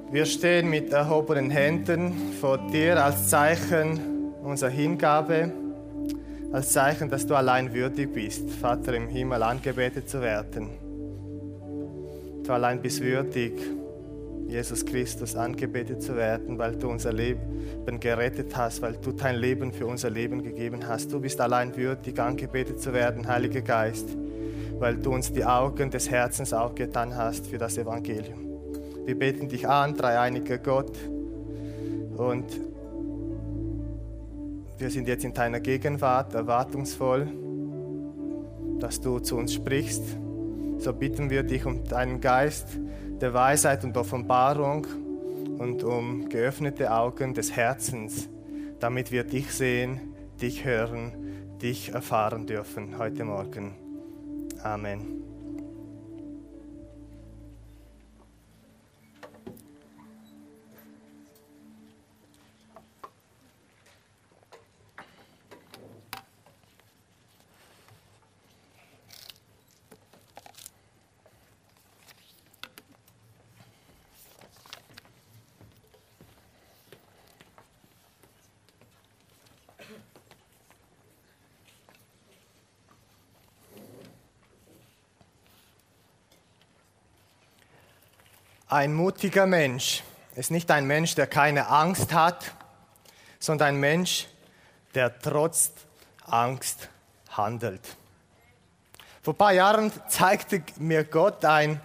Wir stehen mit erhobenen Händen vor dir als Zeichen unserer Hingabe, als Zeichen, dass du allein würdig bist, Vater im Himmel, angebetet zu werden. Du allein bist würdig, Jesus Christus, angebetet zu werden, weil du unser Leben gerettet hast, weil du dein Leben für unser Leben gegeben hast. Du bist allein würdig, angebetet zu werden, Heiliger Geist, weil du uns die Augen des Herzens aufgetan hast für das Evangelium. Wir beten dich an, dreieiniger Gott, und wir sind jetzt in deiner Gegenwart, erwartungsvoll, dass du zu uns sprichst. So bitten wir dich um deinen Geist der Weisheit und Offenbarung und um geöffnete Augen des Herzens, damit wir dich sehen, dich hören, dich erfahren dürfen heute Morgen. Amen. Ein mutiger Mensch ist nicht ein Mensch, der keine Angst hat, sondern ein Mensch, der trotz Angst handelt. Vor ein paar Jahren zeigte mir Gott einen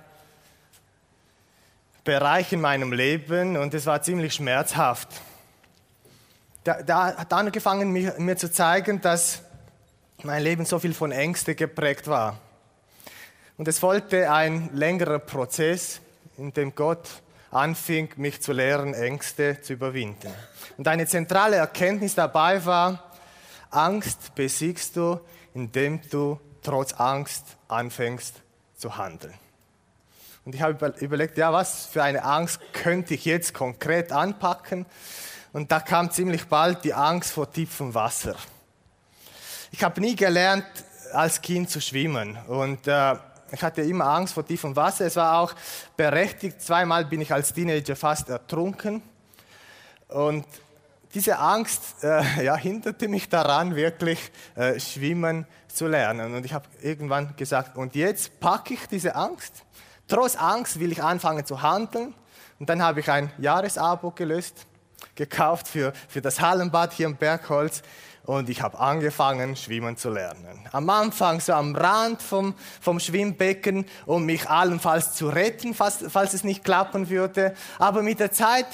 Bereich in meinem Leben und es war ziemlich schmerzhaft. Da hat angefangen, mir zu zeigen, dass mein Leben so viel von Ängsten geprägt war. Und es folgte ein längerer Prozess, in dem Gott anfing, mich zu lehren, Ängste zu überwinden. Und eine zentrale Erkenntnis dabei war: Angst besiegst du, indem du trotz Angst anfängst zu handeln. Und ich habe überlegt, ja, was für eine Angst könnte ich jetzt konkret anpacken? Und da kam ziemlich bald die Angst vor tiefem Wasser. Ich habe nie gelernt, als Kind zu schwimmen, und ich hatte immer Angst vor tiefem Wasser. Es war auch berechtigt. Zweimal bin ich als Teenager fast ertrunken. Und diese Angst hinderte mich daran, wirklich schwimmen zu lernen. Und ich habe irgendwann gesagt, und jetzt packe ich diese Angst. Trotz Angst will ich anfangen zu handeln. Und dann habe ich ein Jahresabo gekauft für das Hallenbad hier im Bergholz. Und ich habe angefangen, schwimmen zu lernen. Am Anfang so am Rand vom Schwimmbecken, um mich allenfalls zu retten, falls es nicht klappen würde. Aber mit der Zeit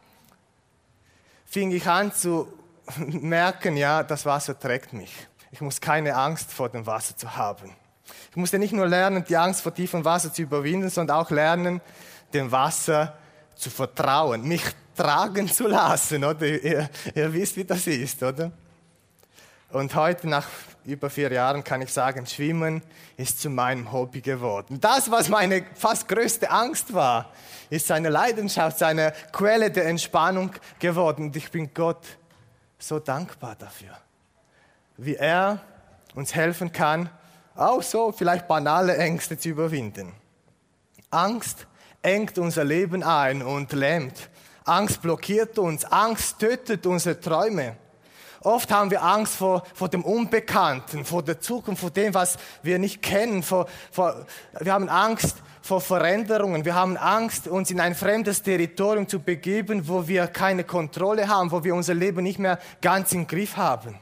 fing ich an zu merken, ja, das Wasser trägt mich. Ich muss keine Angst vor dem Wasser zu haben. Ich musste nicht nur lernen, die Angst vor tiefem Wasser zu überwinden, sondern auch lernen, dem Wasser zu vertrauen, mich tragen zu lassen. Oder? Ihr wisst, wie das ist, oder? Und heute, nach über 4 Jahren, kann ich sagen, Schwimmen ist zu meinem Hobby geworden. Das, was meine fast größte Angst war, ist eine Leidenschaft, eine Quelle der Entspannung geworden. Und ich bin Gott so dankbar dafür, wie er uns helfen kann, auch so vielleicht banale Ängste zu überwinden. Angst engt unser Leben ein und lähmt. Angst blockiert uns. Angst tötet unsere Träume. Oft haben wir Angst vor dem Unbekannten, vor der Zukunft, vor dem, was wir nicht kennen. Wir haben Angst vor Veränderungen. Wir haben Angst, uns in ein fremdes Territorium zu begeben, wo wir keine Kontrolle haben, wo wir unser Leben nicht mehr ganz im Griff haben.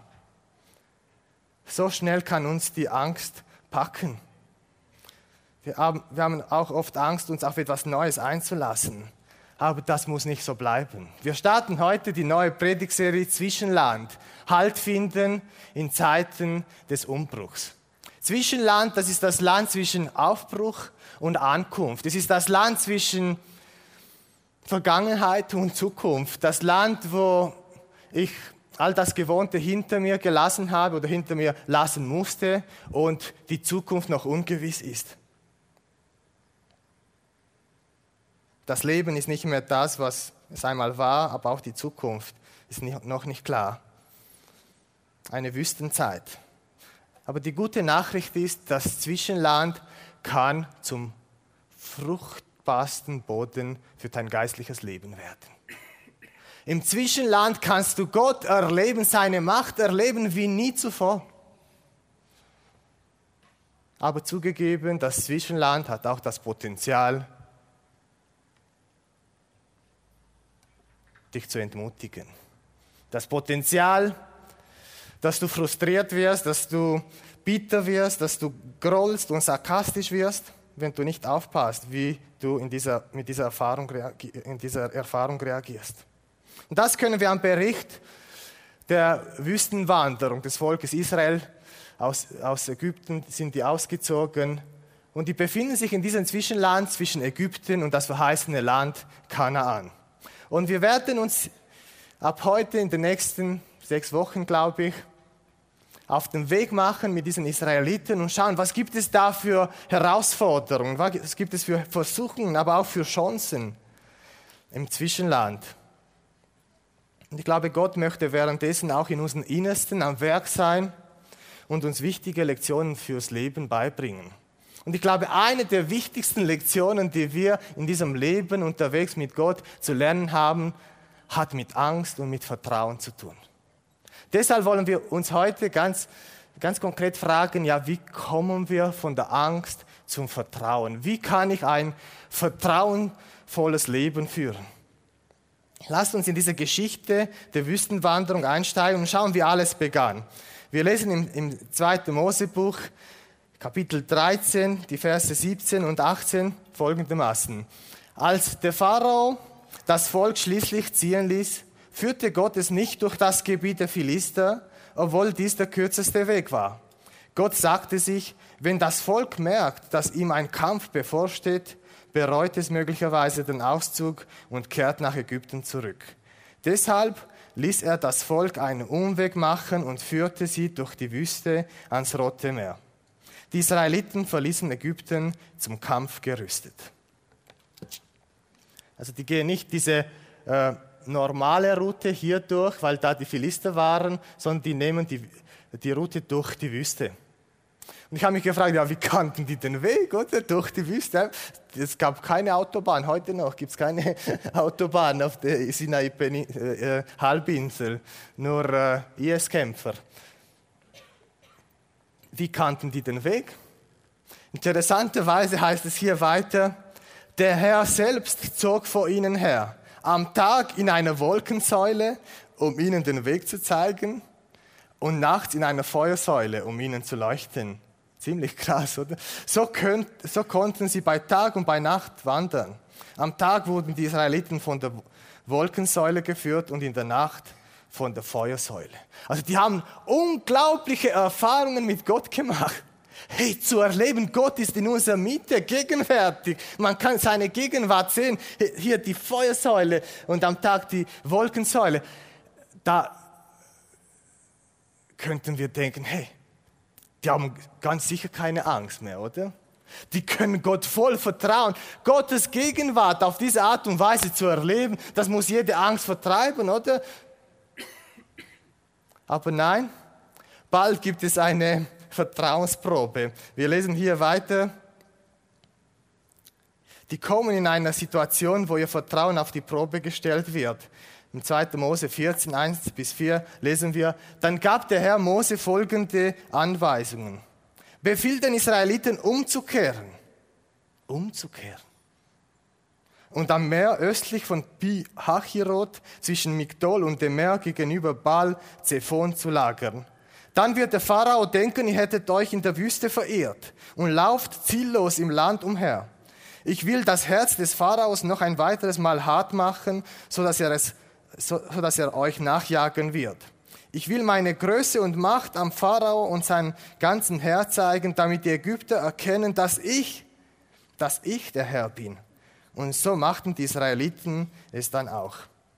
So schnell kann uns die Angst packen. Wir haben auch oft Angst, uns auf etwas Neues einzulassen. Aber das muss nicht so bleiben. Wir starten heute die neue Predigtserie Zwischenland. Halt finden in Zeiten des Umbruchs. Zwischenland, das ist das Land zwischen Aufbruch und Ankunft. Es ist das Land zwischen Vergangenheit und Zukunft. Das Land, wo ich all das Gewohnte hinter mir gelassen habe oder hinter mir lassen musste und die Zukunft noch ungewiss ist. Das Leben ist nicht mehr das, was es einmal war, aber auch die Zukunft ist noch nicht klar. Eine Wüstenzeit. Aber die gute Nachricht ist, das Zwischenland kann zum fruchtbaren fruchtbarsten Boden für dein geistliches Leben werden. Im Zwischenland kannst du Gott erleben, seine Macht erleben wie nie zuvor. Aber zugegeben, das Zwischenland hat auch das Potenzial, dich zu entmutigen. Das Potenzial, dass du frustriert wirst, dass du bitter wirst, dass du grollst und sarkastisch wirst, wenn du nicht aufpasst, wie du in dieser Erfahrung reagierst. Und das können wir am Bericht der Wüstenwanderung des Volkes Israel aus Ägypten sind die ausgezogen und die befinden sich in diesem Zwischenland zwischen Ägypten und das verheißene Land Kanaan. Und wir werden uns ab heute in den nächsten 6 Wochen, glaube ich, auf den Weg machen mit diesen Israeliten und schauen, was gibt es da für Herausforderungen, was gibt es für Versuchungen, aber auch für Chancen im Zwischenland. Und ich glaube, Gott möchte währenddessen auch in unserem Innersten am Werk sein und uns wichtige Lektionen fürs Leben beibringen. Und ich glaube, eine der wichtigsten Lektionen, die wir in diesem Leben unterwegs mit Gott zu lernen haben, hat mit Angst und mit Vertrauen zu tun. Deshalb wollen wir uns heute ganz konkret fragen, ja, wie kommen wir von der Angst zum Vertrauen? Wie kann ich ein vertrauensvolles Leben führen? Lasst uns in diese Geschichte der Wüstenwanderung einsteigen und schauen, wie alles begann. Wir lesen im 2. Mosebuch, Kapitel 13, die Verse 17 und 18 folgendermaßen. Als der Pharao das Volk schließlich ziehen ließ, führte Gott es nicht durch das Gebiet der Philister, obwohl dies der kürzeste Weg war. Gott sagte sich, wenn das Volk merkt, dass ihm ein Kampf bevorsteht, bereut es möglicherweise den Auszug und kehrt nach Ägypten zurück. Deshalb ließ er das Volk einen Umweg machen und führte sie durch die Wüste ans Rote Meer. Die Israeliten verließen Ägypten zum Kampf gerüstet. Also die gehen nicht diese normale Route hier durch, weil da die Philister waren, sondern die nehmen die Route durch die Wüste. Und ich habe mich gefragt, ja, wie kannten die den Weg, oder? Durch die Wüste? Es gab keine Autobahn, heute noch gibt es keine Autobahn auf der Sinai-Halbinsel, nur IS-Kämpfer. Wie kannten die den Weg? Interessanterweise heißt es hier weiter, der Herr selbst zog vor ihnen her, am Tag in einer Wolkensäule, um ihnen den Weg zu zeigen, und nachts in einer Feuersäule, um ihnen zu leuchten. Ziemlich krass, oder? So konnten sie bei Tag und bei Nacht wandern. Am Tag wurden die Israeliten von der Wolkensäule geführt und in der Nacht von der Feuersäule. Also die haben unglaubliche Erfahrungen mit Gott gemacht. Hey, zu erleben, Gott ist in unserer Mitte, gegenwärtig. Man kann seine Gegenwart sehen. Hier die Feuersäule und am Tag die Wolkensäule. Da könnten wir denken, hey, die haben ganz sicher keine Angst mehr, oder? Die können Gott voll vertrauen. Gottes Gegenwart auf diese Art und Weise zu erleben, das muss jede Angst vertreiben, oder? Aber nein, bald gibt es eine Vertrauensprobe. Wir lesen hier weiter. Die kommen in einer Situation, wo ihr Vertrauen auf die Probe gestellt wird. Im 2. Mose 14, 1-4 lesen wir, dann gab der Herr Mose folgende Anweisungen. Befiehl den Israeliten umzukehren. Umzukehren. Und am Meer östlich von Pi-Hachirot zwischen Migdol und dem Meer gegenüber Baal-Zephon zu lagern. Dann wird der Pharao denken, ihr hättet euch in der Wüste verirrt und lauft ziellos im Land umher. Ich will das Herz des Pharaos noch ein weiteres Mal hart machen, sodass er euch nachjagen wird. Ich will meine Größe und Macht am Pharao und seinem ganzen Heer zeigen, damit die Ägypter erkennen, dass ich der Herr bin. Und so machten die Israeliten es dann auch.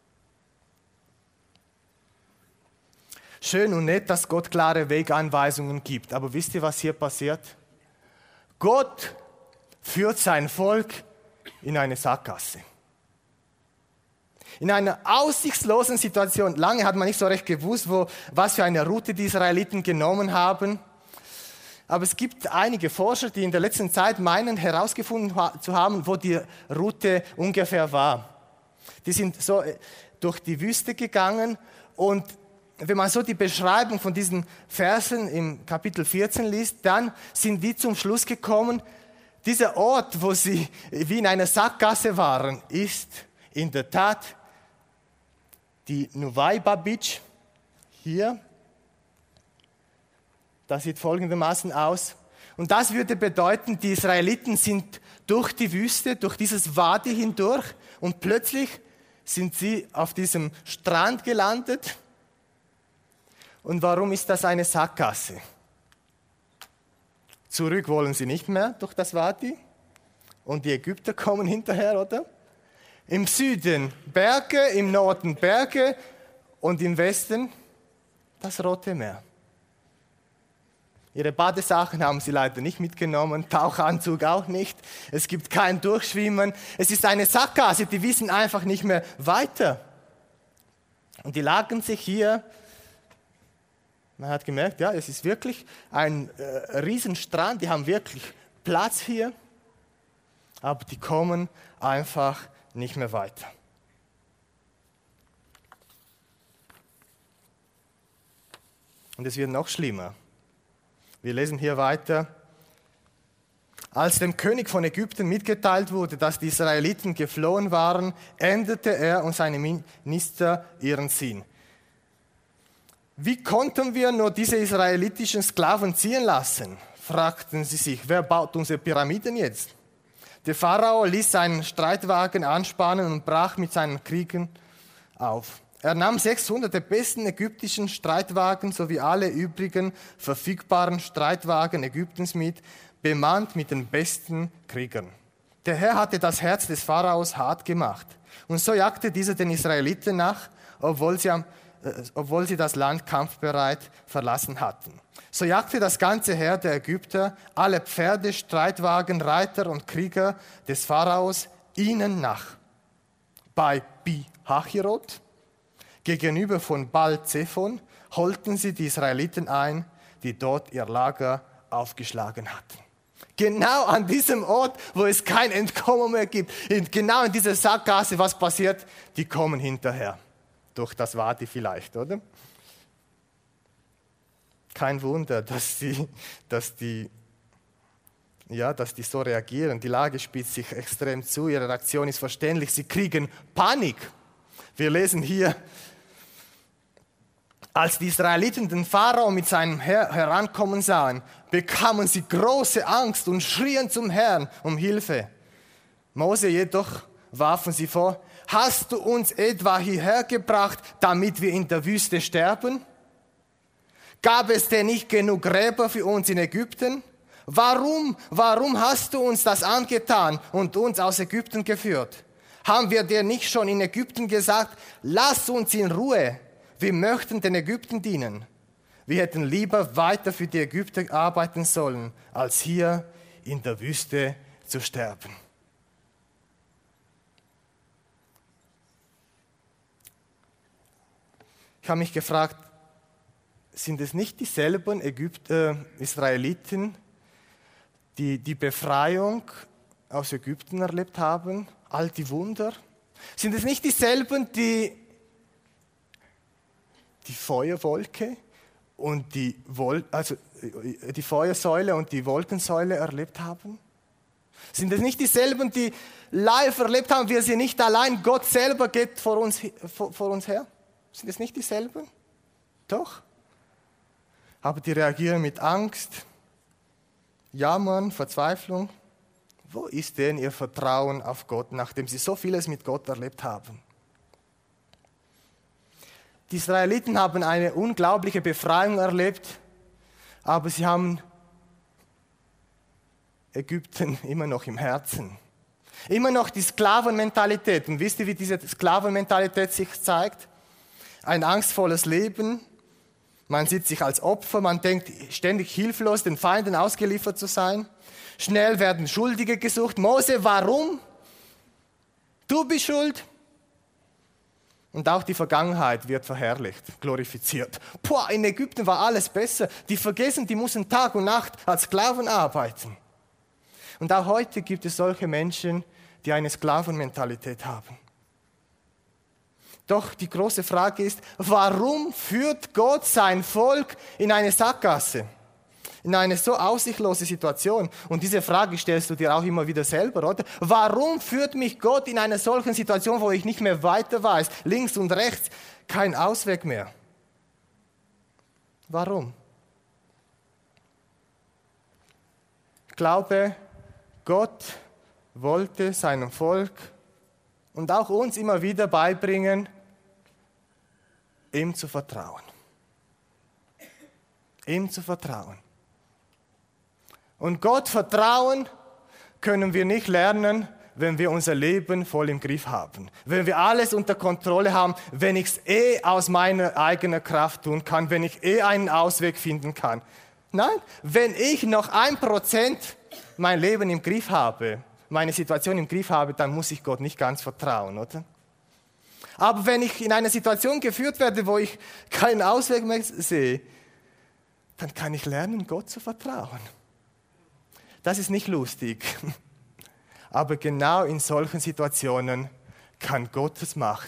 Schön und nett, dass Gott klare Weganweisungen gibt. Aber wisst ihr, was hier passiert? Gott führt sein Volk in eine Sackgasse. In einer aussichtslosen Situation. Lange hat man nicht so recht gewusst, was für eine Route die Israeliten genommen haben. Aber es gibt einige Forscher, die in der letzten Zeit meinen, herausgefunden zu haben, wo die Route ungefähr war. Die sind so durch die Wüste gegangen und wenn man so die Beschreibung von diesen Versen im Kapitel 14 liest, dann sind die zum Schluss gekommen, dieser Ort, wo sie wie in einer Sackgasse waren, ist in der Tat die Nuweiba Beach. Hier, das sieht folgendermaßen aus. Und das würde bedeuten, die Israeliten sind durch die Wüste, durch dieses Wadi hindurch und plötzlich sind sie auf diesem Strand gelandet. Und warum ist das eine Sackgasse? Zurück wollen sie nicht mehr durch das Wadi und die Ägypter kommen hinterher, oder? Im Süden Berge, im Norden Berge und im Westen das Rote Meer. Ihre Badesachen haben sie leider nicht mitgenommen, Tauchanzug auch nicht. Es gibt kein Durchschwimmen. Es ist eine Sackgasse, die wissen einfach nicht mehr weiter. Und die lagen sich hier. Man hat gemerkt, ja, es ist wirklich ein Riesenstrand, die haben wirklich Platz hier, aber die kommen einfach nicht mehr weiter. Und es wird noch schlimmer. Wir lesen hier weiter. Als dem König von Ägypten mitgeteilt wurde, dass die Israeliten geflohen waren, änderte er und seine Minister ihren Sinn. Wie konnten wir nur diese israelitischen Sklaven ziehen lassen? Fragten sie sich. Wer baut unsere Pyramiden jetzt? Der Pharao ließ seinen Streitwagen anspannen und brach mit seinen Kriegern auf. Er nahm 600 der besten ägyptischen Streitwagen sowie alle übrigen verfügbaren Streitwagen Ägyptens mit, bemannt mit den besten Kriegern. Der Herr hatte das Herz des Pharaos hart gemacht. Und so jagte dieser den Israeliten nach, obwohl sie das Land kampfbereit verlassen hatten. So jagte das ganze Heer der Ägypter, alle Pferde, Streitwagen, Reiter und Krieger des Pharaos ihnen nach. Bei Pi-Hachirot, gegenüber von Baal-Zephon, holten sie die Israeliten ein, die dort ihr Lager aufgeschlagen hatten. Genau an diesem Ort, wo es kein Entkommen mehr gibt, genau in dieser Sackgasse, was passiert? Die kommen hinterher. Durch das Wadi vielleicht, oder? Kein Wunder, dass die so reagieren. Die Lage spitzt sich extrem zu. Ihre Reaktion ist verständlich. Sie kriegen Panik. Wir lesen hier, als die Israeliten den Pharao mit seinem Heer herankommen sahen, bekamen sie große Angst und schrien zum Herrn um Hilfe. Mose jedoch warfen sie vor, hast du uns etwa hierher gebracht, damit wir in der Wüste sterben? Gab es denn nicht genug Gräber für uns in Ägypten? Warum hast du uns das angetan und uns aus Ägypten geführt? Haben wir dir nicht schon in Ägypten gesagt, lass uns in Ruhe, wir möchten den Ägypten dienen. Wir hätten lieber weiter für die Ägypter arbeiten sollen, als hier in der Wüste zu sterben. Ich habe mich gefragt, sind es nicht dieselben Israeliten, die die Befreiung aus Ägypten erlebt haben, all die Wunder? Sind es nicht dieselben, die Feuerwolke und die Feuersäule und die Wolkensäule erlebt haben? Sind es nicht dieselben, die live erlebt haben, wir sind nicht allein, Gott selber geht vor uns her? Sind es nicht dieselben? Doch. Aber die reagieren mit Angst, Jammern, Verzweiflung. Wo ist denn ihr Vertrauen auf Gott, nachdem sie so vieles mit Gott erlebt haben? Die Israeliten haben eine unglaubliche Befreiung erlebt, aber sie haben Ägypten immer noch im Herzen. Immer noch die Sklavenmentalität. Und wisst ihr, wie diese Sklavenmentalität sich zeigt? Ein angstvolles Leben. Man sieht sich als Opfer, man denkt ständig hilflos, den Feinden ausgeliefert zu sein. Schnell werden Schuldige gesucht. Mose, warum? Du bist schuld. Und auch die Vergangenheit wird verherrlicht, glorifiziert. Boah, in Ägypten war alles besser. Die vergessen, die mussten Tag und Nacht als Sklaven arbeiten. Und auch heute gibt es solche Menschen, die eine Sklavenmentalität haben. Doch die große Frage ist, warum führt Gott sein Volk in eine Sackgasse? In eine so aussichtslose Situation. Und diese Frage stellst du dir auch immer wieder selber, oder? Warum führt mich Gott in eine solche Situation, wo ich nicht mehr weiter weiß, links und rechts, kein Ausweg mehr? Warum? Ich glaube, Gott wollte seinem Volk und auch uns immer wieder beibringen, ihm zu vertrauen. Ihm zu vertrauen. Und Gott vertrauen können wir nicht lernen, wenn wir unser Leben voll im Griff haben. Wenn wir alles unter Kontrolle haben, wenn ich es aus meiner eigenen Kraft tun kann, wenn ich einen Ausweg finden kann. Nein, wenn ich noch 1% mein Leben im Griff habe, meine Situation im Griff habe, dann muss ich Gott nicht ganz vertrauen, oder? Aber wenn ich in eine Situation geführt werde, wo ich keinen Ausweg mehr sehe, dann kann ich lernen, Gott zu vertrauen. Das ist nicht lustig, aber genau in solchen Situationen kann Gottes Macht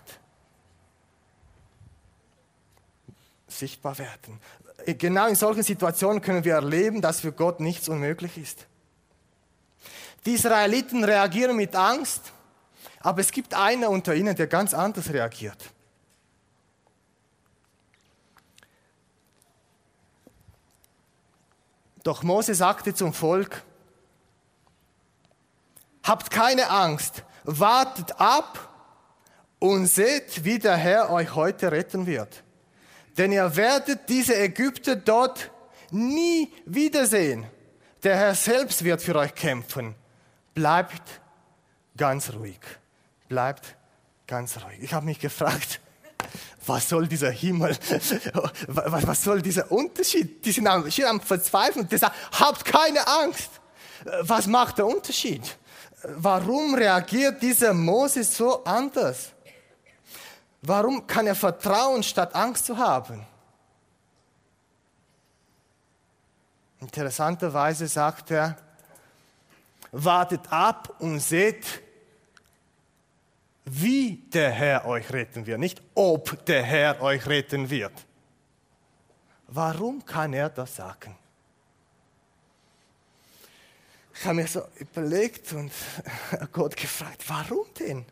sichtbar werden. Genau in solchen Situationen können wir erleben, dass für Gott nichts unmöglich ist. Die Israeliten reagieren mit Angst, aber es gibt einen unter ihnen, der ganz anders reagiert. Doch Mose sagte zum Volk: Habt keine Angst, wartet ab und seht, wie der Herr euch heute retten wird. Denn ihr werdet diese Ägypter dort nie wiedersehen. Der Herr selbst wird für euch kämpfen. Bleibt ganz ruhig. Bleibt ganz ruhig. Ich habe mich gefragt, was soll dieser Himmel, was soll dieser Unterschied? Die sind am Verzweifeln. Die sagen, habt keine Angst. Was macht der Unterschied? Warum reagiert dieser Mose so anders? Warum kann er vertrauen, statt Angst zu haben? Interessanterweise sagt er, wartet ab und seht, wie der Herr euch retten wird, nicht ob der Herr euch retten wird. Warum kann er das sagen? Ich habe mir so überlegt und Gott gefragt, warum denn?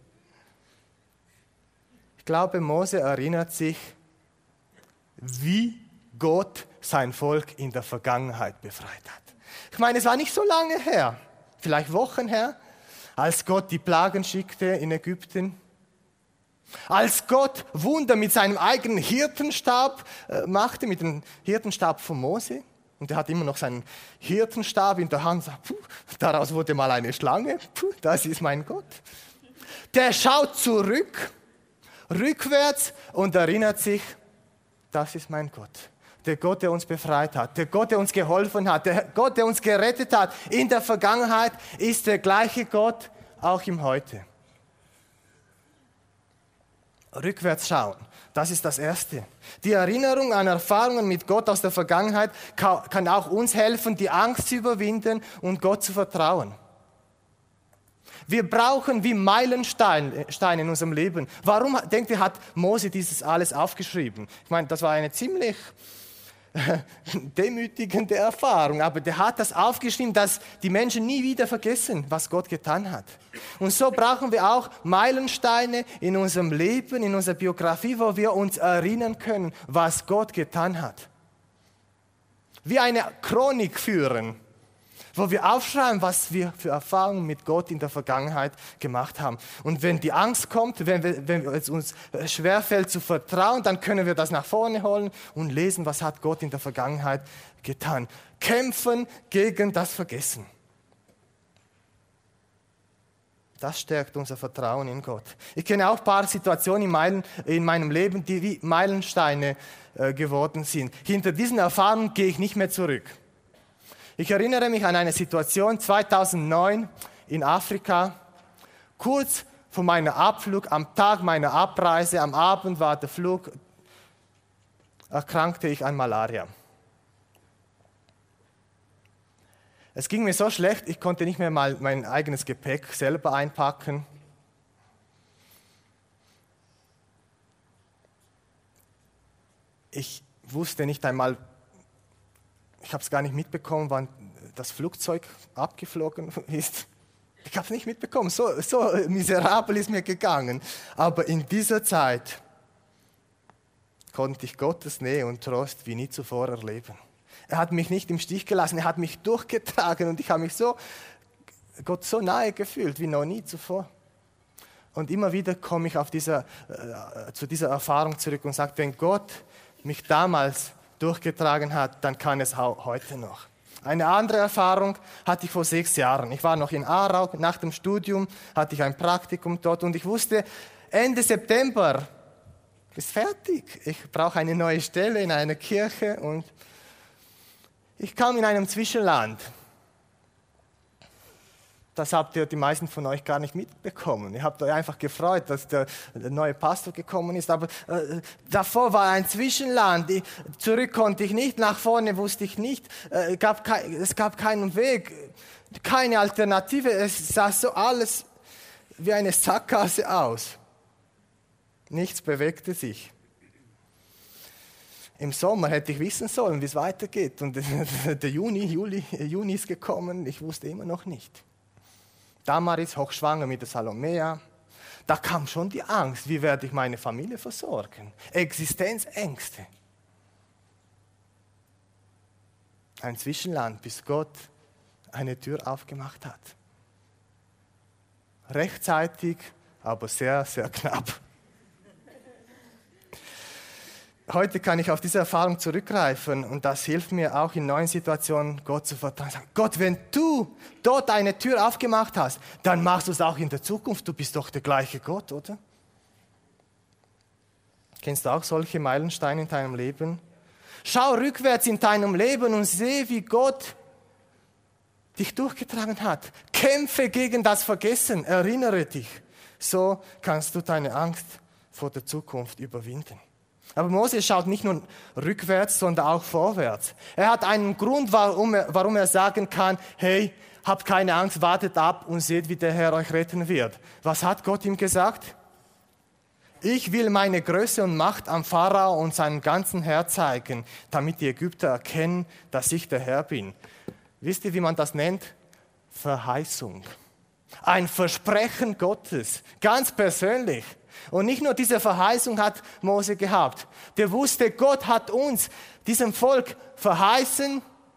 Ich glaube, Mose erinnert sich, wie Gott sein Volk in der Vergangenheit befreit hat. Ich meine, es war nicht so lange her, vielleicht Wochen her, als Gott die Plagen schickte in Ägypten. Als Gott Wunder mit seinem eigenen Hirtenstab machte, mit dem Hirtenstab von Mose. Und er hat immer noch seinen Hirtenstab in der Hand und sagt, daraus wurde mal eine Schlange, das ist mein Gott. Der schaut zurück, rückwärts und erinnert sich, das ist mein Gott. Der Gott, der uns befreit hat, der Gott, der uns geholfen hat, der Gott, der uns gerettet hat. In der Vergangenheit ist der gleiche Gott auch im Heute. Rückwärts schauen, das ist das Erste. Die Erinnerung an Erfahrungen mit Gott aus der Vergangenheit kann auch uns helfen, die Angst zu überwinden und Gott zu vertrauen. Wir brauchen wie Meilensteine in unserem Leben. Warum, denkt ihr, hat Mose dieses alles aufgeschrieben? Ich meine, das war eine ziemlich demütigende Erfahrung, aber der hat das aufgeschrieben, dass die Menschen nie wieder vergessen, was Gott getan hat. Und so brauchen wir auch Meilensteine in unserem Leben, in unserer Biografie, wo wir uns erinnern können, was Gott getan hat. Wie eine Chronik führen, wo wir aufschreiben, was wir für Erfahrungen mit Gott in der Vergangenheit gemacht haben. Und wenn die Angst kommt, wenn es uns schwerfällt zu vertrauen, dann können wir das nach vorne holen und lesen, was hat Gott in der Vergangenheit getan. Kämpfen gegen das Vergessen. Das stärkt unser Vertrauen in Gott. Ich kenne auch ein paar Situationen in meinem Leben, die wie Meilensteine geworden sind. Hinter diesen Erfahrungen gehe ich nicht mehr zurück. Ich erinnere mich an eine Situation 2009 in Afrika, kurz von meinem Abflug, am Tag meiner Abreise, am Abend war der Flug, erkrankte ich an Malaria. Es ging mir so schlecht, ich konnte nicht mehr mal mein eigenes Gepäck selber einpacken. Ich wusste nicht einmal, ich habe es gar nicht mitbekommen, wann das Flugzeug abgeflogen ist. Ich habe es nicht mitbekommen, so miserabel ist mir gegangen. Aber in dieser Zeit konnte ich Gottes Nähe und Trost wie nie zuvor erleben. Er hat mich nicht im Stich gelassen, er hat mich durchgetragen und ich habe mich Gott so nahe gefühlt wie noch nie zuvor. Und immer wieder komme ich zu dieser Erfahrung zurück und sage, wenn Gott mich damals durchgetragen hat, dann kann es auch heute noch. Eine andere Erfahrung hatte ich vor 6 Jahren. Ich war noch in Aarau, nach dem Studium hatte ich ein Praktikum dort und ich wusste, Ende September ist fertig. Ich brauche eine neue Stelle in einer Kirche und ich kam in einem Zwischenland. Das habt ihr die meisten von euch gar nicht mitbekommen. Ihr habt euch einfach gefreut, dass der neue Pastor gekommen ist. Aber davor war ein Zwischenland. Zurück konnte ich nicht, nach vorne wusste ich nicht. Es gab keinen Weg, keine Alternative. Es sah so alles wie eine Sackgasse aus. Nichts bewegte sich. Im Sommer hätte ich wissen sollen, wie es weitergeht. Und der Juni ist gekommen, ich wusste immer noch nicht. Damaris, hochschwanger mit der Salomea. Da kam schon die Angst, wie werde ich meine Familie versorgen? Existenzängste. Ein Zwischenland, bis Gott eine Tür aufgemacht hat. Rechtzeitig, aber sehr, sehr knapp. Heute kann ich auf diese Erfahrung zurückgreifen und das hilft mir auch in neuen Situationen, Gott zu vertrauen. Gott, wenn du dort eine Tür aufgemacht hast, dann machst du es auch in der Zukunft. Du bist doch der gleiche Gott, oder? Kennst du auch solche Meilensteine in deinem Leben? Schau rückwärts in deinem Leben und sehe, wie Gott dich durchgetragen hat. Kämpfe gegen das Vergessen, erinnere dich. So kannst du deine Angst vor der Zukunft überwinden. Aber Mose schaut nicht nur rückwärts, sondern auch vorwärts. Er hat einen Grund, warum er sagen kann, hey, habt keine Angst, wartet ab und seht, wie der Herr euch retten wird. Was hat Gott ihm gesagt? Ich will meine Größe und Macht am Pharao und seinem ganzen Heer zeigen, damit die Ägypter erkennen, dass ich der Herr bin. Wisst ihr, wie man das nennt? Verheißung. Ein Versprechen Gottes, ganz persönlich. Und nicht nur diese Verheißung hat Mose gehabt. Der wusste, Gott hat uns, diesem Volk, verheißen,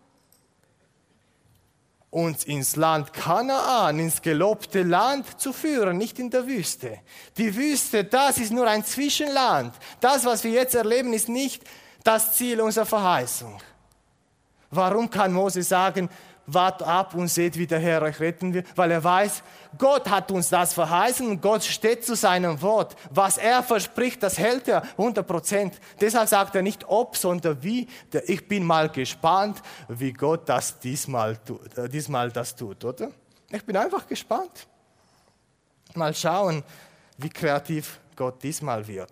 uns ins Land Kanaan, ins gelobte Land zu führen, nicht in der Wüste. Die Wüste, das ist nur ein Zwischenland. Das, was wir jetzt erleben, ist nicht das Ziel unserer Verheißung. Warum kann Mose sagen, wart ab und seht, wie der Herr euch retten wird? Weil er weiß, Gott hat uns das verheißen und Gott steht zu seinem Wort. Was er verspricht, das hält er 100%. Deshalb sagt er nicht ob, sondern wie. Ich bin mal gespannt, wie Gott das diesmal das tut, oder? Ich bin einfach gespannt. Mal schauen, wie kreativ Gott diesmal wird.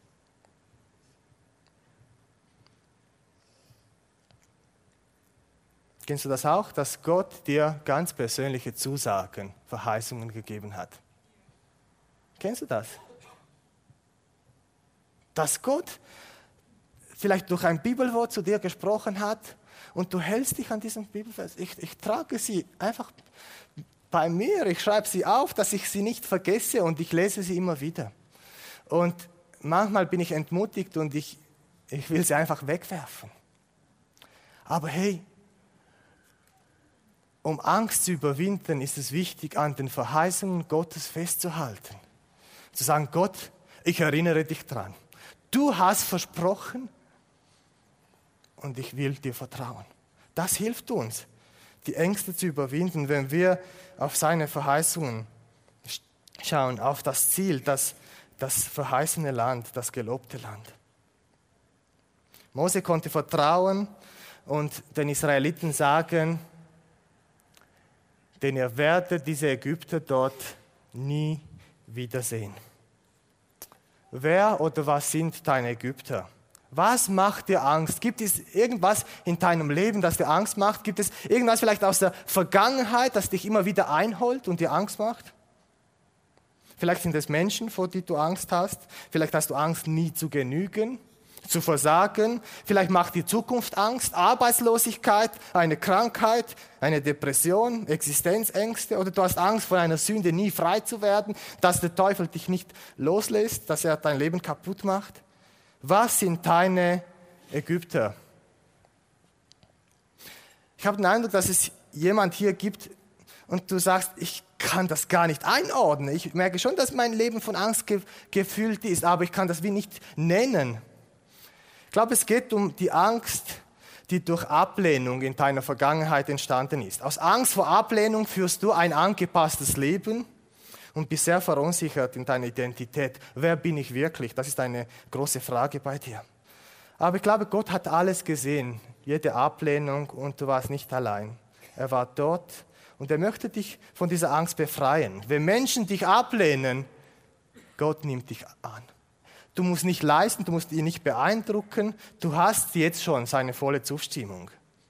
Kennst du das auch, dass Gott dir ganz persönliche Zusagen, Verheißungen gegeben hat? Kennst du das? Dass Gott vielleicht durch ein Bibelwort zu dir gesprochen hat und du hältst dich an diesem Bibelvers. Ich trage sie einfach bei mir, ich schreibe sie auf, dass ich sie nicht vergesse und ich lese sie immer wieder. Und manchmal bin ich entmutigt und ich will sie einfach wegwerfen. Aber hey, um Angst zu überwinden, ist es wichtig, an den Verheißungen Gottes festzuhalten. Zu sagen, Gott, ich erinnere dich dran. Du hast versprochen und ich will dir vertrauen. Das hilft uns, die Ängste zu überwinden, wenn wir auf seine Verheißungen schauen, auf das Ziel, das verheißene Land, das gelobte Land. Mose konnte vertrauen und den Israeliten sagen, denn ihr werdet diese Ägypter dort nie wiedersehen. Wer oder was sind deine Ägypter? Was macht dir Angst? Gibt es irgendwas in deinem Leben, das dir Angst macht? Gibt es irgendwas vielleicht aus der Vergangenheit, das dich immer wieder einholt und dir Angst macht? Vielleicht sind es Menschen, vor die du Angst hast. Vielleicht hast du Angst, nie zu genügen, zu versagen. Vielleicht macht die Zukunft Angst, Arbeitslosigkeit, eine Krankheit, eine Depression, Existenzängste. Oder du hast Angst vor einer Sünde, nie frei zu werden, dass der Teufel dich nicht loslässt, dass er dein Leben kaputt macht. Was sind deine Ägypter? Ich habe den Eindruck, dass es jemand hier gibt und du sagst, ich kann das gar nicht einordnen. Ich merke schon, dass mein Leben von Angst gefüllt ist, aber ich kann das wie nicht nennen. Ich glaube, es geht um die Angst, die durch Ablehnung in deiner Vergangenheit entstanden ist. Aus Angst vor Ablehnung führst du ein angepasstes Leben und bist sehr verunsichert in deiner Identität. Wer bin ich wirklich? Das ist eine große Frage bei dir. Aber ich glaube, Gott hat alles gesehen, jede Ablehnung, und du warst nicht allein. Er war dort und er möchte dich von dieser Angst befreien. Wenn Menschen dich ablehnen, Gott nimmt dich an. Du musst nicht leisten, du musst ihn nicht beeindrucken, du hast jetzt schon seine volle Zustimmung.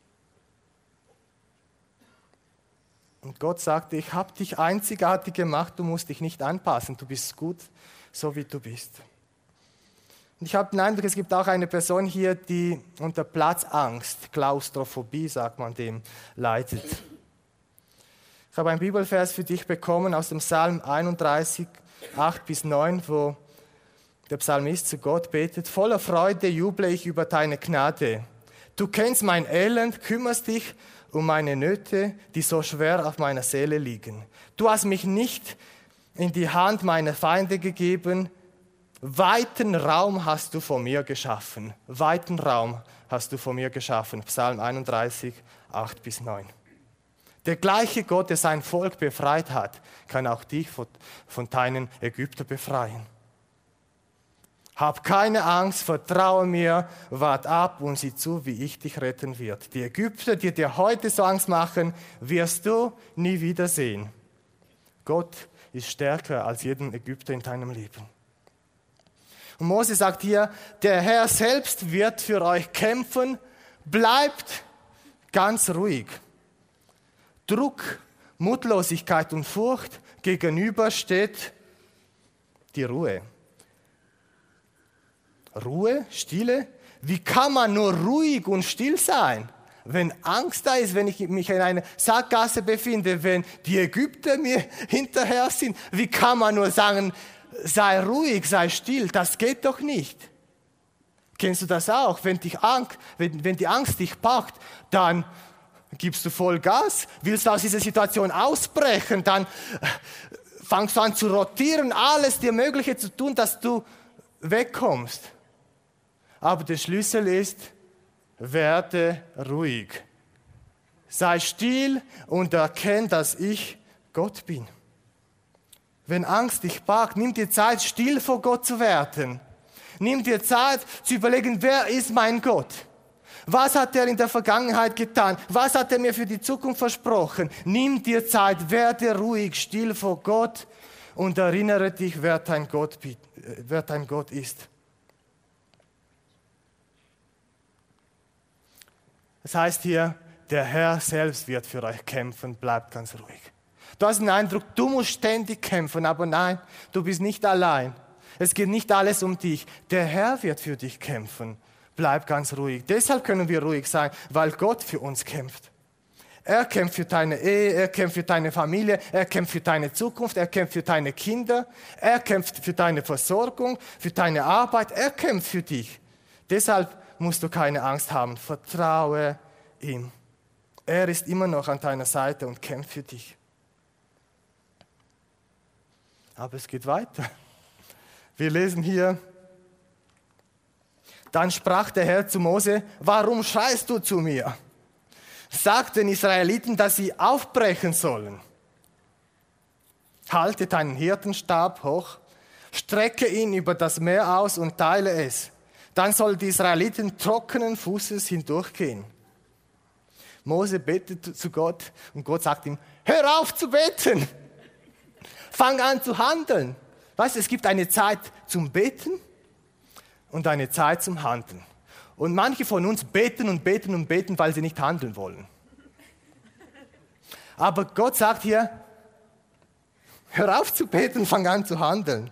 Und Gott sagte, ich habe dich einzigartig gemacht, du musst dich nicht anpassen, du bist gut, so wie du bist. Und ich habe den Eindruck, es gibt auch eine Person hier, die unter Platzangst, Klaustrophobie sagt man dem, leidet. Ich habe einen Bibelvers für dich bekommen aus dem Psalm 31, 8-9, wo der Psalmist zu Gott betet: Voller Freude juble ich über deine Gnade. Du kennst mein Elend, kümmerst dich um meine Nöte, die so schwer auf meiner Seele liegen. Du hast mich nicht in die Hand meiner Feinde gegeben. Weiten Raum hast du vor mir geschaffen. Weiten Raum hast du vor mir geschaffen. Psalm 31, 8-9. Der gleiche Gott, der sein Volk befreit hat, kann auch dich von deinen Ägyptern befreien. Hab keine Angst, vertraue mir, wart ab und sieh zu, wie ich dich retten werde. Die Ägypter, die dir heute so Angst machen, wirst du nie wiedersehen. Gott ist stärker als jeden Ägypter in deinem Leben. Und Mose sagt hier, der Herr selbst wird für euch kämpfen, bleibt ganz ruhig. Druck, Mutlosigkeit und Furcht gegenüber steht die Ruhe. Ruhe, Stille. Wie kann man nur ruhig und still sein, wenn Angst da ist, wenn ich mich in einer Sackgasse befinde, wenn die Ägypter mir hinterher sind? Wie kann man nur sagen, sei ruhig, sei still? Das geht doch nicht. Kennst du das auch? Wenn die Angst dich packt, dann gibst du voll Gas, willst du aus dieser Situation ausbrechen, dann fangst du an zu rotieren, alles dir Mögliche zu tun, dass du wegkommst. Aber der Schlüssel ist, werde ruhig. Sei still und erkenn, dass ich Gott bin. Wenn Angst dich packt, nimm dir Zeit, still vor Gott zu werden. Nimm dir Zeit, zu überlegen, wer ist mein Gott? Was hat er in der Vergangenheit getan? Was hat er mir für die Zukunft versprochen? Nimm dir Zeit, werde ruhig, still vor Gott und erinnere dich, wer dein Gott ist. Das heißt hier, der Herr selbst wird für euch kämpfen, bleibt ganz ruhig. Du hast den Eindruck, du musst ständig kämpfen, aber nein, du bist nicht allein. Es geht nicht alles um dich. Der Herr wird für dich kämpfen, bleib ganz ruhig. Deshalb können wir ruhig sein, weil Gott für uns kämpft. Er kämpft für deine Ehe, er kämpft für deine Familie, er kämpft für deine Zukunft, er kämpft für deine Kinder, er kämpft für deine Versorgung, für deine Arbeit, er kämpft für dich. Deshalb musst du keine Angst haben, vertraue ihm. Er ist immer noch an deiner Seite und kämpft für dich. Aber es geht weiter. Wir lesen hier, dann sprach der Herr zu Mose: Warum schreist du zu mir? Sag den Israeliten, dass sie aufbrechen sollen. Halte deinen Hirtenstab hoch, strecke ihn über das Meer aus und teile es. Dann sollen die Israeliten trockenen Fußes hindurchgehen. Mose betet zu Gott und Gott sagt ihm: Hör auf zu beten, fang an zu handeln. Weißt du, es gibt eine Zeit zum Beten und eine Zeit zum Handeln. Und manche von uns beten und beten und beten, weil sie nicht handeln wollen. Aber Gott sagt hier, hör auf zu beten, fang an zu handeln.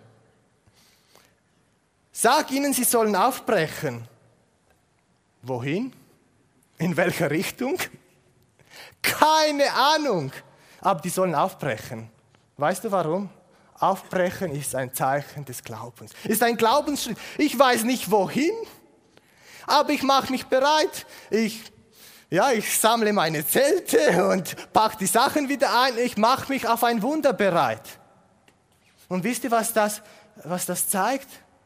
Sag ihnen, sie sollen aufbrechen. Wohin? In welcher Richtung? Keine Ahnung. Aber die sollen aufbrechen. Weißt du warum? Aufbrechen ist ein Zeichen des Glaubens. Ist ein Glaubensschritt. Ich weiß nicht wohin, aber ich mache mich bereit. Ich sammle meine Zelte und packe die Sachen wieder ein. Ich mache mich auf ein Wunder bereit. Und wisst ihr, was das zeigt?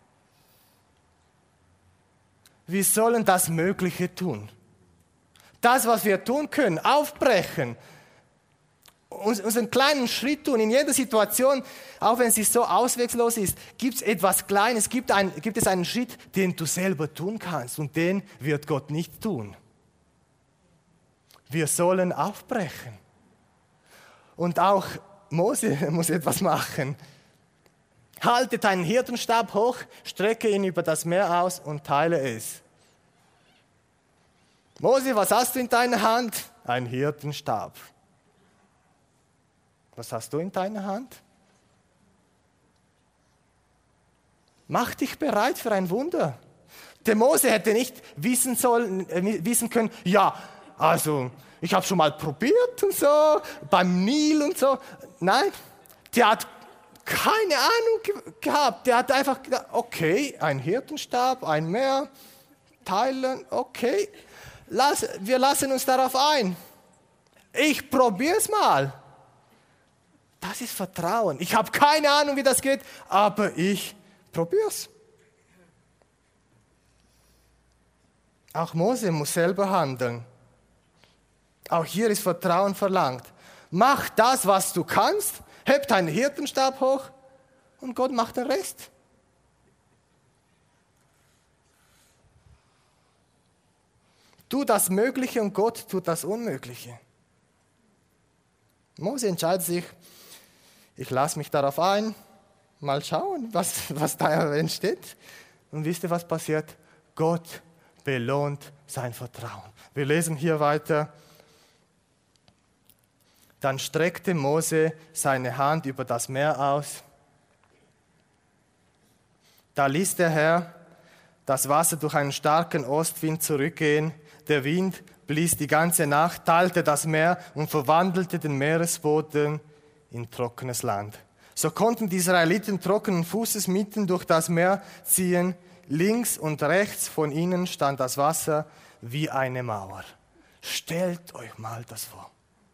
Wir sollen das Mögliche tun. Das, was wir tun können, aufbrechen, unseren kleinen Schritt tun, in jeder Situation, auch wenn sie so ausweglos ist, gibt es etwas Kleines, gibt es einen Schritt, den du selber tun kannst und den wird Gott nicht tun. Wir sollen aufbrechen. Und auch Mose muss etwas machen. Halte deinen Hirtenstab hoch, strecke ihn über das Meer aus und teile es. Mose, was hast du in deiner Hand? Ein Hirtenstab. Was hast du in deiner Hand? Mach dich bereit für ein Wunder. Der Mose hätte nicht wissen können, ja, also ich habe schon mal probiert und so, beim Nil und so. Nein, der hat keine Ahnung gehabt. Der hat einfach gedacht, okay, ein Hirtenstab, ein Meer, teilen, okay. Wir lassen uns darauf ein. Ich probiere es mal. Das ist Vertrauen. Ich habe keine Ahnung, wie das geht, aber ich probiere es. Auch Mose muss selber handeln. Auch hier ist Vertrauen verlangt. Mach das, was du kannst, heb deinen Hirtenstab hoch und Gott macht den Rest. Tu das Mögliche und Gott tut das Unmögliche. Mose entscheidet sich, ich lasse mich darauf ein, mal schauen, was da entsteht. Und wisst ihr, was passiert? Gott belohnt sein Vertrauen. Wir lesen hier weiter. Dann streckte Mose seine Hand über das Meer aus. Da ließ der Herr das Wasser durch einen starken Ostwind zurückgehen. Der Wind blies die ganze Nacht, teilte das Meer und verwandelte den Meeresboden in trockenes Land. So konnten die Israeliten trockenen Fußes mitten durch das Meer ziehen. Links und rechts von ihnen stand das Wasser wie eine Mauer. Stellt euch mal das vor.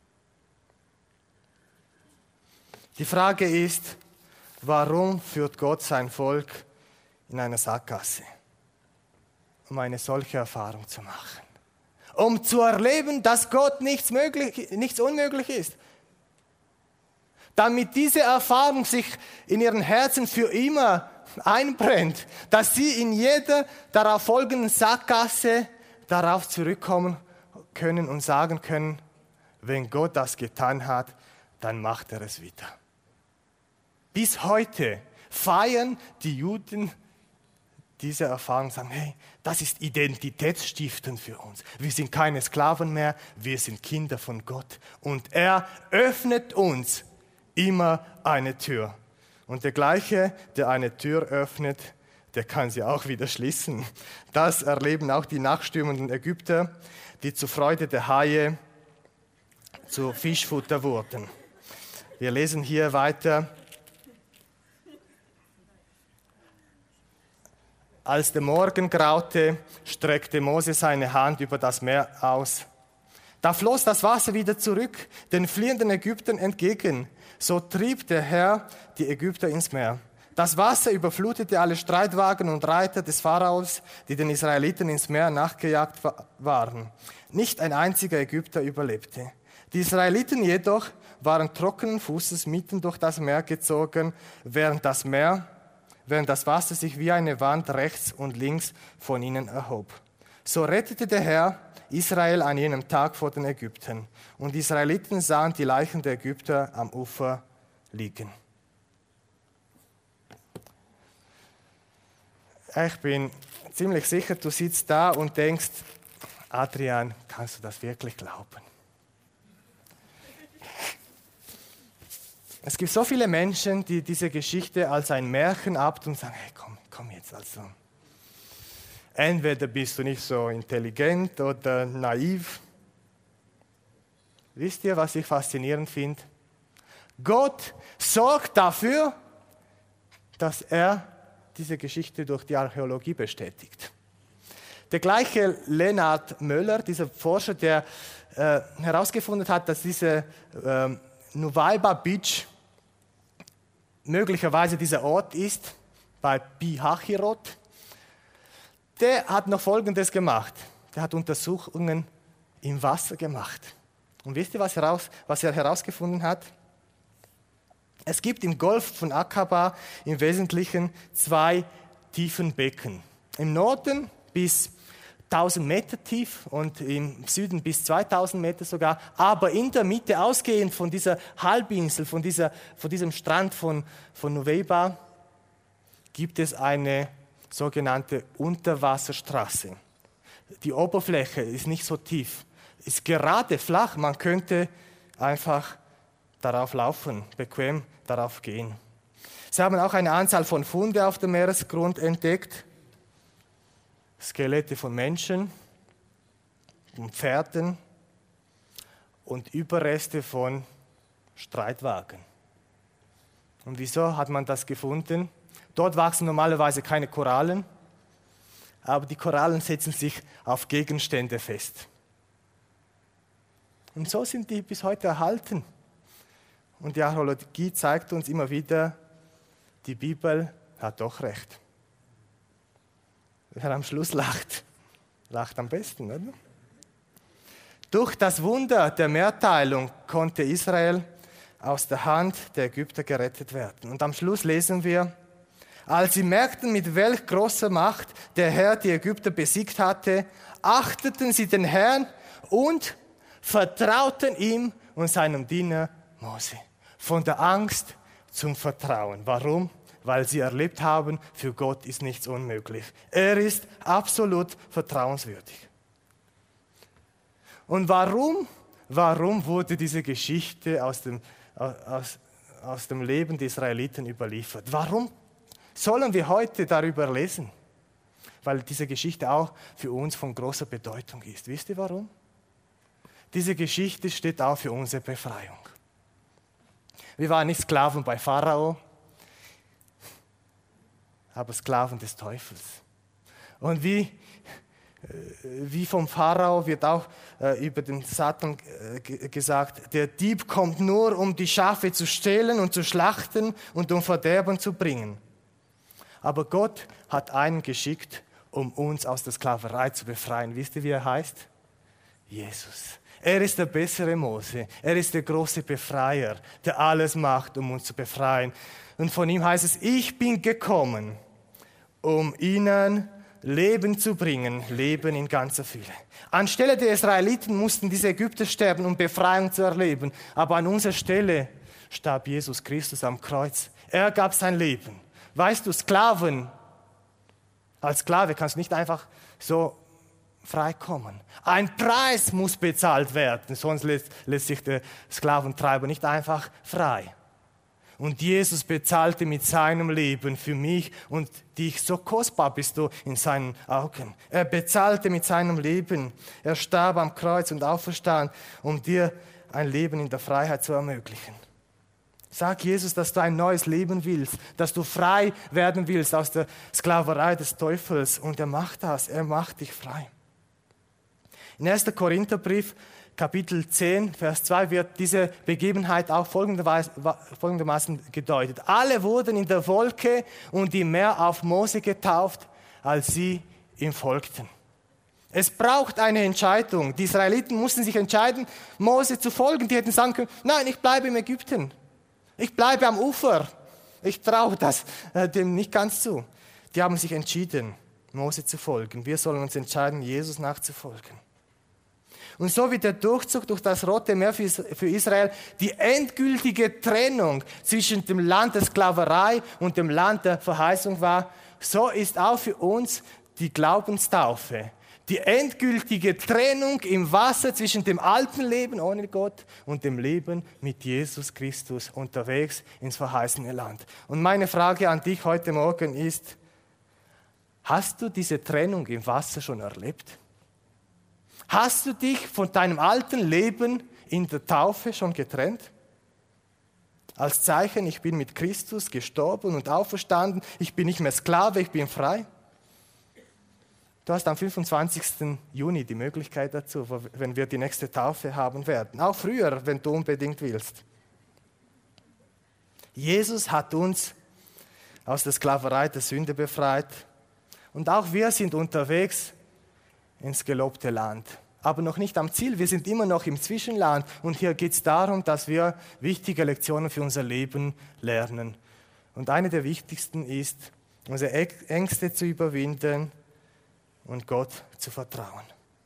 Die Frage ist, warum führt Gott sein Volk in eine Sackgasse? Um eine solche Erfahrung zu machen. Um zu erleben, dass Gott nichts unmöglich ist. Damit diese Erfahrung sich in ihren Herzen für immer einbrennt, dass sie in jeder darauf folgenden Sackgasse darauf zurückkommen können und sagen können, wenn Gott das getan hat, dann macht er es wieder. Bis heute feiern die Juden diese Erfahrung und sagen, hey, das ist identitätsstiftend für uns. Wir sind keine Sklaven mehr, wir sind Kinder von Gott. Und er öffnet uns immer eine Tür. Und der gleiche, der eine Tür öffnet, der kann sie auch wieder schließen. Das erleben auch die nachstürmenden Ägypter, die zur Freude der Haie zu Fischfutter wurden. Wir lesen hier weiter. Als der Morgen graute, streckte Mose seine Hand über das Meer aus. Da floss das Wasser wieder zurück, den fliehenden Ägyptern entgegen. So trieb der Herr die Ägypter ins Meer. Das Wasser überflutete alle Streitwagen und Reiter des Pharaos, die den Israeliten ins Meer nachgejagt waren. Nicht ein einziger Ägypter überlebte. Die Israeliten jedoch waren trockenen Fußes mitten durch das Meer gezogen, während das Wasser sich wie eine Wand rechts und links von ihnen erhob. So rettete der Herr Israel an jenem Tag vor den Ägyptern. Und die Israeliten sahen die Leichen der Ägypter am Ufer liegen. Ich bin ziemlich sicher, du sitzt da und denkst, Adrian, kannst du das wirklich glauben? Es gibt so viele Menschen, die diese Geschichte als ein Märchen abtun und sagen, hey, komm jetzt also. Entweder bist du nicht so intelligent oder naiv. Wisst ihr, was ich faszinierend finde? Gott sorgt dafür, dass er diese Geschichte durch die Archäologie bestätigt. Der gleiche Lennart Möller, dieser Forscher, der herausgefunden hat, dass diese Nuweiba Beach möglicherweise dieser Ort ist, bei Pihachirot, der hat noch Folgendes gemacht. Der hat Untersuchungen im Wasser gemacht. Und wisst ihr, was er herausgefunden hat? Es gibt im Golf von Aqaba im Wesentlichen 2 tiefen Becken. Im Norden bis 1000 Meter tief und im Süden bis 2000 Meter sogar. Aber in der Mitte, ausgehend von dieser Halbinsel, von diesem Strand von Nuweiba, gibt es eine sogenannte Unterwasserstraße. Die Oberfläche ist nicht so tief, ist gerade flach. Man könnte einfach darauf laufen, bequem darauf gehen. Sie haben auch eine Anzahl von Funde auf dem Meeresgrund entdeckt. Skelette von Menschen und Pferden und Überreste von Streitwagen. Und wieso hat man das gefunden? Dort wachsen normalerweise keine Korallen, aber die Korallen setzen sich auf Gegenstände fest. Und so sind die bis heute erhalten. Und die Archäologie zeigt uns immer wieder, die Bibel hat doch recht. Wer am Schluss lacht am besten, oder? Durch das Wunder der Mehrteilung konnte Israel aus der Hand der Ägypter gerettet werden. Und am Schluss lesen wir, als sie merkten, mit welch großer Macht der Herr die Ägypter besiegt hatte, achteten sie den Herrn und vertrauten ihm und seinem Diener Mose. Von der Angst zum Vertrauen. Warum? Weil sie erlebt haben, für Gott ist nichts unmöglich. Er ist absolut vertrauenswürdig. Und warum wurde diese Geschichte aus dem Leben der Israeliten überliefert? Warum sollen wir heute darüber lesen? Weil diese Geschichte auch für uns von großer Bedeutung ist. Wisst ihr warum? Diese Geschichte steht auch für unsere Befreiung. Wir waren nicht Sklaven bei Pharao, aber Sklaven des Teufels. Und wie vom Pharao wird auch über den Satan gesagt, der Dieb kommt nur, um die Schafe zu stehlen und zu schlachten und um Verderben zu bringen. Aber Gott hat einen geschickt, um uns aus der Sklaverei zu befreien. Wisst ihr, wie er heißt? Jesus. Er ist der bessere Mose. Er ist der große Befreier, der alles macht, um uns zu befreien. Und von ihm heißt es, ich bin gekommen, um ihnen Leben zu bringen, Leben in ganzer Fülle. Anstelle der Israeliten mussten diese Ägypter sterben, um Befreiung zu erleben. Aber an unserer Stelle starb Jesus Christus am Kreuz. Er gab sein Leben. Weißt du, als Sklave kannst du nicht einfach so freikommen. Ein Preis muss bezahlt werden, sonst lässt sich der Sklaventreiber nicht einfach frei. Und Jesus bezahlte mit seinem Leben für mich und dich. So kostbar bist du in seinen Augen. Er bezahlte mit seinem Leben. Er starb am Kreuz und auferstand, um dir ein Leben in der Freiheit zu ermöglichen. Sag Jesus, dass du ein neues Leben willst, dass du frei werden willst aus der Sklaverei des Teufels. Und er macht das, er macht dich frei. In 1. Korintherbrief, Kapitel 10, Vers 2 wird diese Begebenheit auch folgendermaßen gedeutet. Alle wurden in der Wolke und im Meer auf Mose getauft, als sie ihm folgten. Es braucht eine Entscheidung. Die Israeliten mussten sich entscheiden, Mose zu folgen. Die hätten sagen können, nein, ich bleibe in Ägypten. Ich bleibe am Ufer. Ich traue das dem nicht ganz zu. Die haben sich entschieden, Mose zu folgen. Wir sollen uns entscheiden, Jesus nachzufolgen. Und so wie der Durchzug durch das Rote Meer für Israel die endgültige Trennung zwischen dem Land der Sklaverei und dem Land der Verheißung war, so ist auch für uns die Glaubenstaufe. Die endgültige Trennung im Wasser zwischen dem alten Leben ohne Gott und dem Leben mit Jesus Christus unterwegs ins verheißene Land. Und meine Frage an dich heute Morgen ist, hast du diese Trennung im Wasser schon erlebt? Hast du dich von deinem alten Leben in der Taufe schon getrennt? Als Zeichen, ich bin mit Christus gestorben und auferstanden, ich bin nicht mehr Sklave, ich bin frei. Du hast am 25. Juni die Möglichkeit dazu, wenn wir die nächste Taufe haben werden. Auch früher, wenn du unbedingt willst. Jesus hat uns aus der Sklaverei der Sünde befreit. Und auch wir sind unterwegs ins gelobte Land. Aber noch nicht am Ziel, wir sind immer noch im Zwischenland. Und hier geht es darum, dass wir wichtige Lektionen für unser Leben lernen. Und eine der wichtigsten ist, unsere Ängste zu überwinden und Gott zu vertrauen.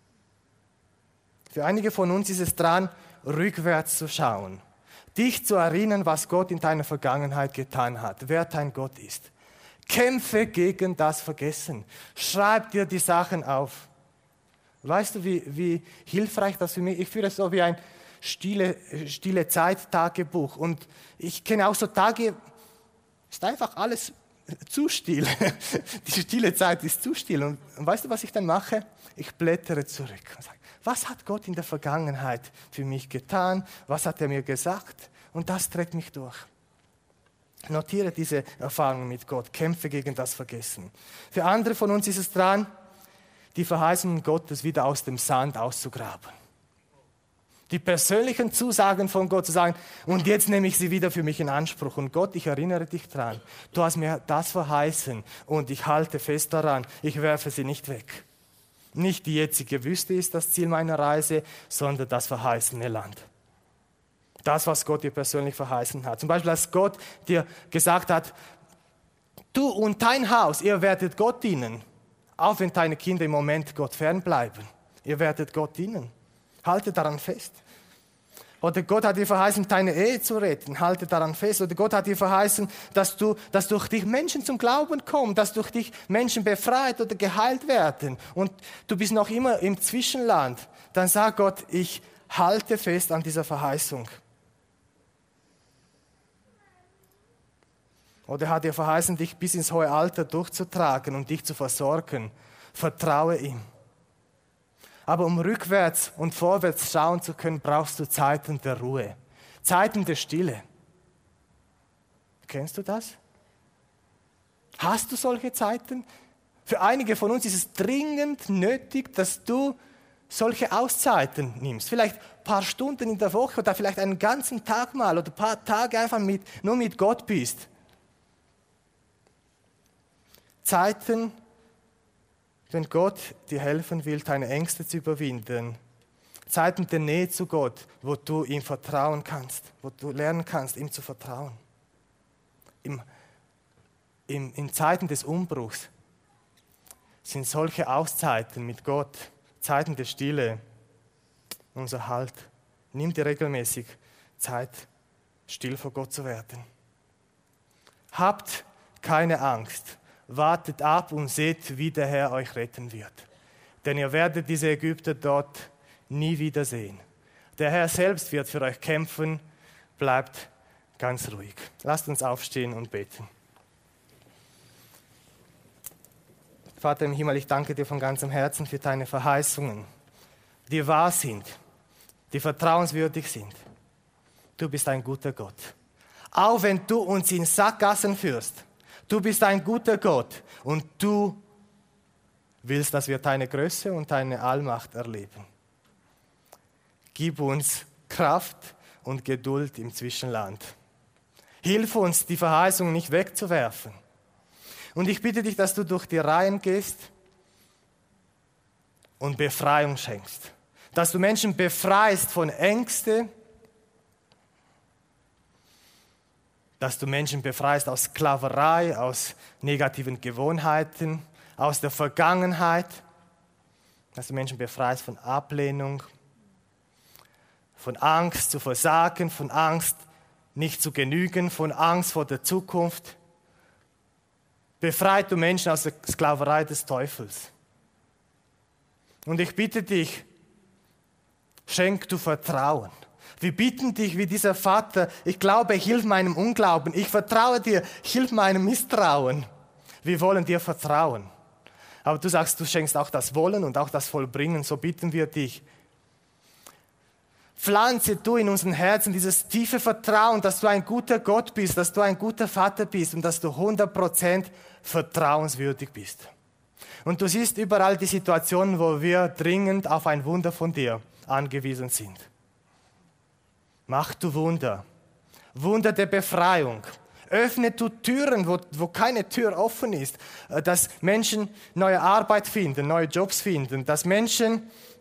Für einige von uns ist es dran, rückwärts zu schauen. Dich zu erinnern, was Gott in deiner Vergangenheit getan hat, wer dein Gott ist. Kämpfe gegen das Vergessen. Schreib dir die Sachen auf. Weißt du, wie hilfreich das für mich ist? Ich führe es so wie ein stille Zeit-Tagebuch. Und ich kenne auch so Tage, ist einfach alles zu still. Die stille Zeit ist zu still. Und weißt du, was ich dann mache? Ich blättere zurück und sage, was hat Gott in der Vergangenheit für mich getan? Was hat er mir gesagt? Und das trägt mich durch. Notiere diese Erfahrungen mit Gott. Kämpfe gegen das Vergessen. Für andere von uns ist es dran, die Verheißungen Gottes wieder aus dem Sand auszugraben. Die persönlichen Zusagen von Gott zu sagen, und jetzt nehme ich sie wieder für mich in Anspruch. Und Gott, ich erinnere dich dran, du hast mir das verheißen und ich halte fest daran, ich werfe sie nicht weg. Nicht die jetzige Wüste ist das Ziel meiner Reise, sondern das verheißene Land. Das, was Gott dir persönlich verheißen hat. Zum Beispiel, als Gott dir gesagt hat, du und dein Haus, ihr werdet Gott dienen. Auch wenn deine Kinder im Moment Gott fernbleiben. Ihr werdet Gott dienen. Halte daran fest. Oder Gott hat dir verheißen, deine Ehe zu retten. Halte daran fest. Oder Gott hat dir verheißen, dass durch dich Menschen zum Glauben kommen, dass durch dich Menschen befreit oder geheilt werden. Und du bist noch immer im Zwischenland. Dann sag Gott, ich halte fest an dieser Verheißung. Oder hat dir verheißen, dich bis ins hohe Alter durchzutragen und dich zu versorgen. Vertraue ihm. Aber um rückwärts und vorwärts schauen zu können, brauchst du Zeiten der Ruhe, Zeiten der Stille. Kennst du das? Hast du solche Zeiten? Für einige von uns ist es dringend nötig, dass du solche Auszeiten nimmst. Vielleicht ein paar Stunden in der Woche oder vielleicht einen ganzen Tag mal oder ein paar Tage einfach nur mit Gott bist. Zeiten, wenn Gott dir helfen will, deine Ängste zu überwinden. Zeiten der Nähe zu Gott, wo du ihm vertrauen kannst, wo du lernen kannst, ihm zu vertrauen. In Zeiten des Umbruchs sind solche Auszeiten mit Gott, Zeiten der Stille, unser Halt. Nimm dir regelmäßig Zeit, still vor Gott zu werden. Habt keine Angst. Wartet ab und seht, wie der Herr euch retten wird. Denn ihr werdet diese Ägypter dort nie wiedersehen. Der Herr selbst wird für euch kämpfen. Bleibt ganz ruhig. Lasst uns aufstehen und beten. Vater im Himmel, ich danke dir von ganzem Herzen für deine Verheißungen, die wahr sind, die vertrauenswürdig sind. Du bist ein guter Gott. Auch wenn du uns in Sackgassen führst, du bist ein guter Gott und du willst, dass wir deine Größe und deine Allmacht erleben. Gib uns Kraft und Geduld im Zwischenland. Hilf uns, die Verheißung nicht wegzuwerfen. Und ich bitte dich, dass du durch die Reihen gehst und Befreiung schenkst. Dass du Menschen befreist von Ängsten, dass du Menschen befreist aus Sklaverei, aus negativen Gewohnheiten, aus der Vergangenheit, dass du Menschen befreist von Ablehnung, von Angst zu versagen, von Angst nicht zu genügen, von Angst vor der Zukunft. Befreit du Menschen aus der Sklaverei des Teufels. Und ich bitte dich, schenk du Vertrauen. Wir bitten dich, wie dieser Vater, ich glaube, hilf meinem Unglauben. Ich vertraue dir, hilf meinem Misstrauen. Wir wollen dir vertrauen. Aber du sagst, du schenkst auch das Wollen und auch das Vollbringen. So bitten wir dich. Pflanze du in unseren Herzen dieses tiefe Vertrauen, dass du ein guter Gott bist, dass du ein guter Vater bist und dass du 100% vertrauenswürdig bist. Und du siehst überall die Situationen, wo wir dringend auf ein Wunder von dir angewiesen sind. Mach du Wunder, Wunder der Befreiung. Öffne du Türen, wo keine Tür offen ist, dass Menschen neue Arbeit finden, neue Jobs finden, dass Menschen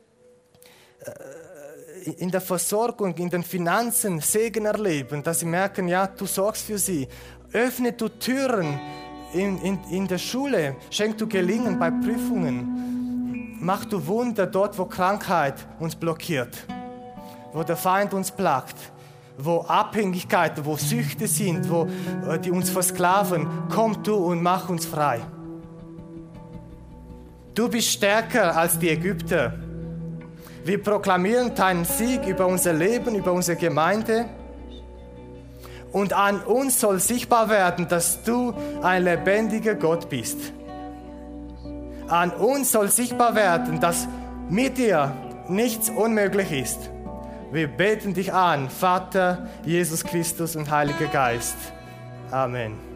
in der Versorgung, in den Finanzen Segen erleben, dass sie merken, ja, du sorgst für sie. Öffne du Türen in der Schule, schenk du Gelingen bei Prüfungen. Mach du Wunder dort, wo Krankheit uns blockiert, wo der Feind uns plagt, wo Abhängigkeiten, wo Süchte sind, die uns versklaven. Komm du und mach uns frei. Du bist stärker als die Ägypter. Wir proklamieren deinen Sieg über unser Leben, über unsere Gemeinde. Und an uns soll sichtbar werden, dass du ein lebendiger Gott bist. An uns soll sichtbar werden, dass mit dir nichts unmöglich ist. Wir beten dich an, Vater, Jesus Christus und Heiliger Geist. Amen.